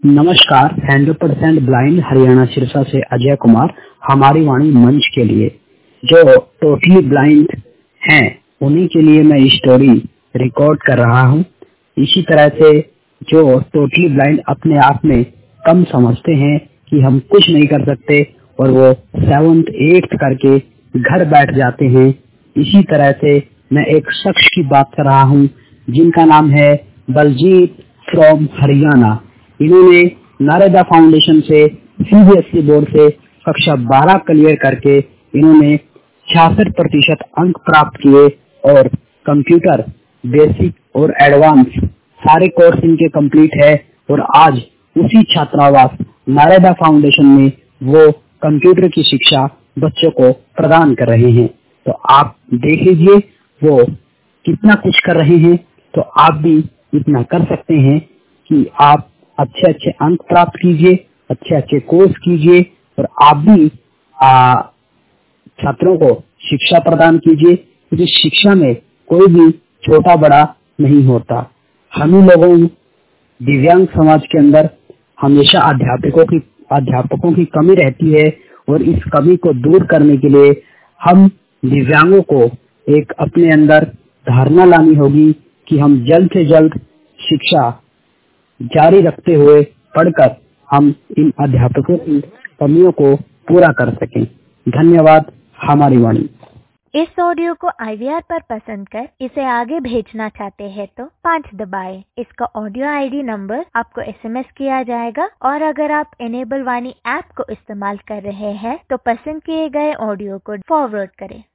नमस्कार। 100% ब्लाइंड हरियाणा सिरसा से अजय कुमार हमारी वाणी मंच के लिए। जो टोटली ब्लाइंड हैं उन्हीं के लिए मैं स्टोरी रिकॉर्ड कर रहा हूं। इसी तरह से जो टोटली ब्लाइंड अपने आप में कम समझते हैं कि हम कुछ नहीं कर सकते और वो 7th 8th करके घर बैठ जाते हैं, इसी तरह से मैं एक शख्स की बात कर रहा हूं जिनका नाम है बलजीत फ्रॉम हरियाणा। इन्होंने नारेदा फाउंडेशन से सीबीएसई बोर्ड से कक्षा 12 क्लियर करके इन्होंने 66% अंक प्राप्त किए और कंप्यूटर बेसिक और एडवांस सारे कोर्स इनके कंप्लीट है और आज उसी छात्रावास नारेदा फाउंडेशन में वो कंप्यूटर की शिक्षा बच्चों को प्रदान कर रहे हैं। तो आप देख लीजिए वो कितना कुछ कर रहे हैं, तो आप भी इतना कर सकते हैं कि आप अच्छे अच्छे अंक प्राप्त कीजिए, अच्छे अच्छे कोर्स कीजिए और आप भी छात्रों को शिक्षा प्रदान कीजिए, क्योंकि शिक्षा में कोई भी छोटा बड़ा नहीं होता। हम ही लोगों दिव्यांग समाज के अंदर हमेशा अध्यापकों की कमी रहती है और इस कमी को दूर करने के लिए हम दिव्यांगों को एक अपने अंदर धारणा लानी होगी कि हम जल्द से जल्द शिक्षा जारी रखते हुए पढ़कर हम इन अध्यापकों की कमियों को पूरा कर सकें। धन्यवाद। हमारी वाणी। इस ऑडियो को IVR पर पसंद कर इसे आगे भेजना चाहते हैं तो 5 दबाएं। इसका ऑडियो ID नंबर आपको SMS किया जाएगा और अगर आप इनेबल वाणी ऐप को इस्तेमाल कर रहे हैं तो पसंद किए गए ऑडियो को फॉरवर्ड करें।